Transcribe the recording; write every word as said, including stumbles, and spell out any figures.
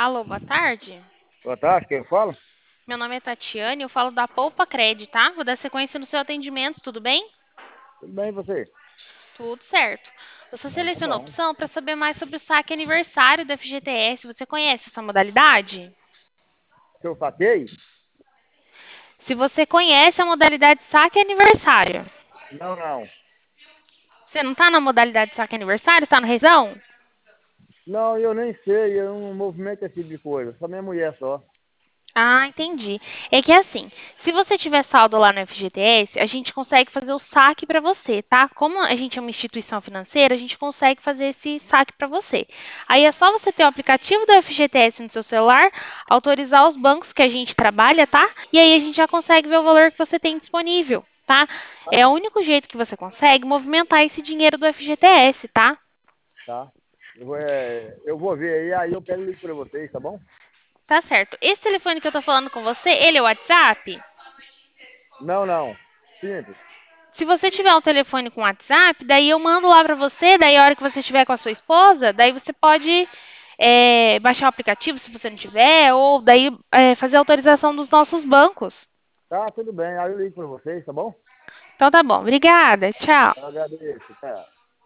Alô, boa tarde. Boa tarde, quem fala? Meu nome é Tatiane, eu falo da Poupa Cred, tá? Vou dar sequência no seu atendimento, tudo bem? Tudo bem, e você? Tudo certo. Você Então tá selecionou a bom. opção para saber mais sobre o saque aniversário do F G T S. Você conhece essa modalidade? Seu saqueio? Se você conhece a modalidade saque aniversário, Não, não. você não está na modalidade saque aniversário? Está na região? Não, eu nem sei, eu não movimento esse tipo de coisa. Só minha mulher só. Ah, entendi. É que assim, se você tiver saldo lá no F G T S, a gente consegue fazer o saque para você, tá? Como a gente é uma instituição financeira, a gente consegue fazer esse saque para você. Aí é só você ter o aplicativo do F G T S no seu celular, autorizar os bancos que a gente trabalha, tá? E aí a gente já consegue ver o valor que você tem disponível, tá? É o único jeito que você consegue movimentar esse dinheiro do F G T S, tá? Tá? Eu vou, é, eu vou ver aí, aí eu pego e ligo pra vocês, tá bom? Tá certo. Esse telefone que eu tô falando com você, ele é o WhatsApp? Não, não. Simples. Se você tiver um telefone com WhatsApp, daí eu mando lá pra você, daí a hora que você estiver com a sua esposa, daí você pode é, baixar o aplicativo se você não tiver, ou daí é, fazer a autorização dos nossos bancos. Tá, tudo bem. Aí eu ligo pra vocês, tá bom? Então tá bom, obrigada, tchau. Eu agradeço, tá?